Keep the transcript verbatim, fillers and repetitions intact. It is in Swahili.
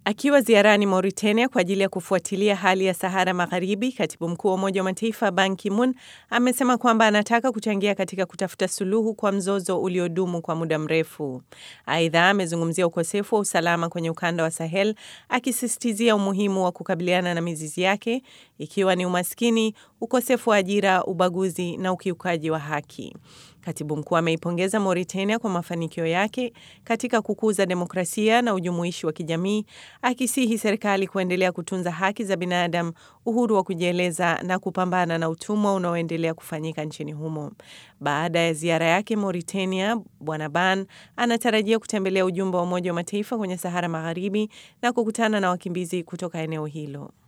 Akiwa ziarani Mauritania kwa ajili ya kufuatilia hali ya Sahara Magharibi, Katibu Mkuu wa Umoja wa Mataifa Ban Ki-moon amesema kwamba anataka kuchangia katika kutafuta suluhu kwa mzozo uliodumu kwa muda mrefu. Aidha, amezungumzia ukosefu wa usalama kwenye ukanda wa Sahel, akisisitizia umuhimu wa kukabiliana na mizizi yake, ikiwa ni umaskini, ukosefu wa ajira, ubaguzi na ukiukaji wa haki. Katibu mkuu ameipongeza Mauritania kwa mafanikio yake katika kukuza demokrasia na ujumuishi wa kijamii, akisihi serikali kuendelea kutunza haki za binadamu, uhuru wa kujieleza na kupambana na utumwa unaoendelea kufanyika nchini humo. Baada ya ziara yake Mauritania, Bwana Ban anatarajia kutembelea ujumbe wa Umoja wa Mataifa kwenye Sahara Magharibi na kukutana na wakimbizi kutoka eneo hilo.